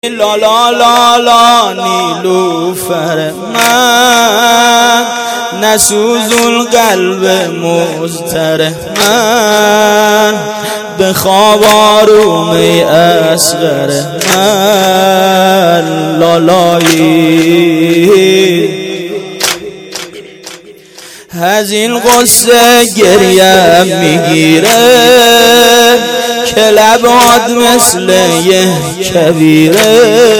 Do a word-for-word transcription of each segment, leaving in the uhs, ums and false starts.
لا لا لا لا نیلوفر من نسوز القلب مضطر من به خواب آروم اصغر من لالایی از این قصه گریم میگیره که لبات مثل یه کبیره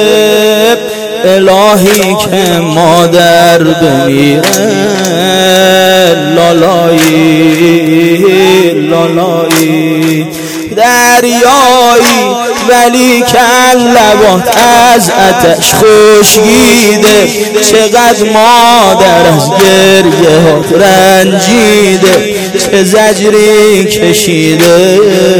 الهی که مادر بمیره لالایی لالایی دریایی ولی کن لبات از آتش خشکیده چقدر مادر از گریه هات رنجیده چه زجری کشیده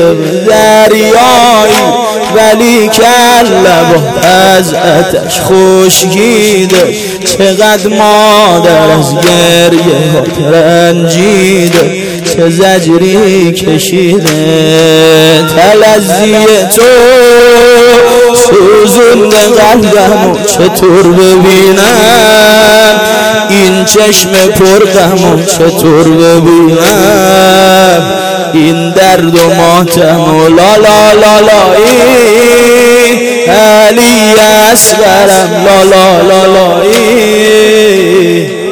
دریایی ولی کن لبات از آتش خشکیده چقدر مادر از گریه هات رنجیده چه زجری کشیده تلذی تو سوزونده قلبمو چطور ببینم این چشم پر غمو چطور ببینم این درد و ماتمو لا لا لا لایی علی اصغرم لا لا لا لایی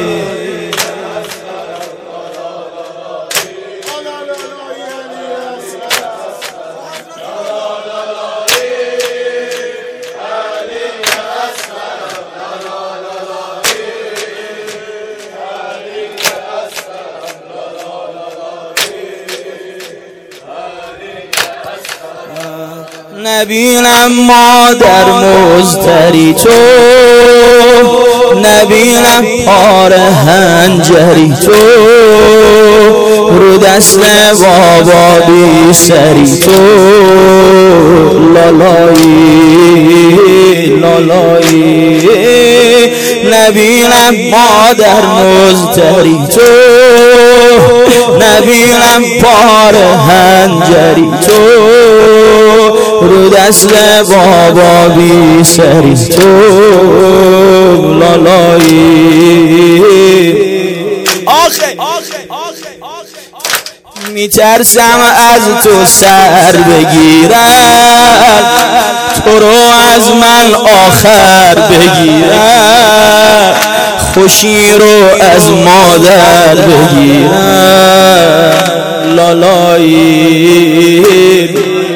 نبینم مادر مضطری تو نبینم پاره هنجری تو رو دست بابا بی سری تو لالایی لالایی نبینم مادر مضطری تو نبینم پاره هنجری تو رو دست بابا بی سری تو لالایی آخه میترسم از تو سر بگیرم تو رو از من آخر بگیرم خوشی رو از مادر بگیرم لالایی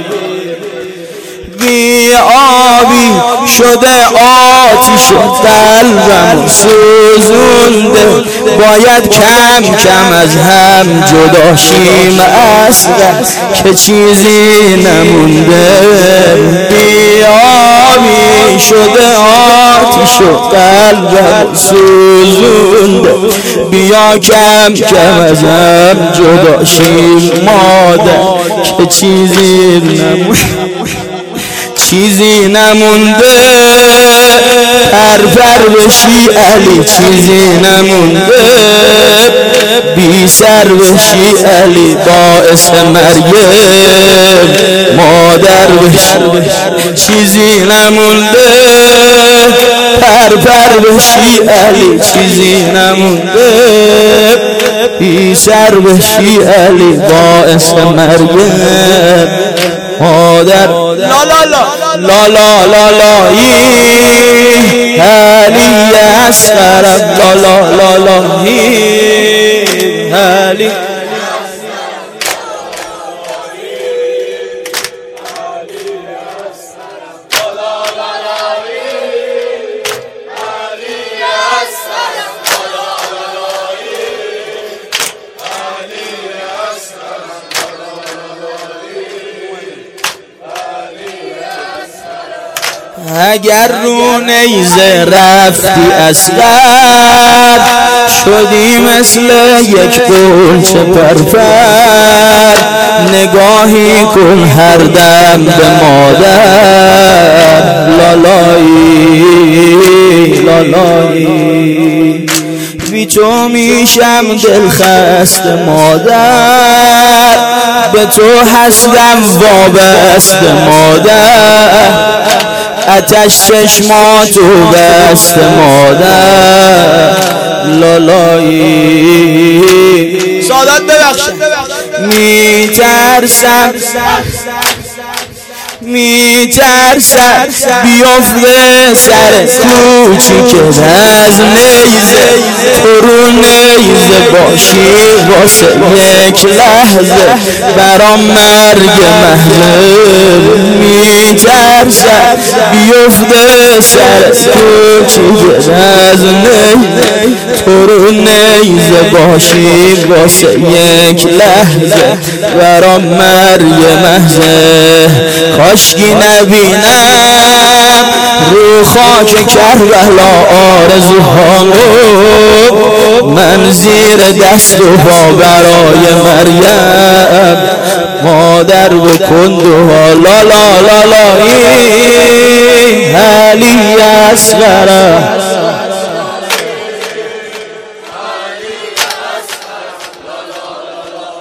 بی آبی شده آتیش و قلبم سوزونده باید کم کم از هم جدا شیم اصلا که چیزی نمونده بی آبی شده آتیش و قلبم سوزونده بیا کم کم از هم جدا شیم مادر که چیزی نمونده چیزی نمونده پر پر بشی علی چیزی نمونده بی سر بشی علی باعث مریم مادر بشی چیزی نمونده پر پر بشی علی چیزی نمونده بی سر بشی علی باعث مریم مادر لا لا لا لا لا لا لایی علی اصغرم لا لا لا لایی علی اگر رو نیزه رفتی اصغر شدی مثل یک قلچ پرپر نگاهی کن هر دم به مادر لالایی لالایی بی تو میشم دلخست مادر به تو هستم وابسته مادر اتش چشماتو بست مادر لالایی سادات ببخشن می ترسم می ترسم بیافته سر کوچیک از نیزه تو رو نیزه باشی واسه یک لحظه برام مرگ محضر می ترسم بیافته سر کوچیک از نیزه تو رو نیزه باشی واسه یک لحظه برام مرگ محضر کاشکی نبینم رو خاک کربلا آرزوهامو من زیر دست و پا برای مریم مادر بکن دوها لا لا لا لا علی اصغر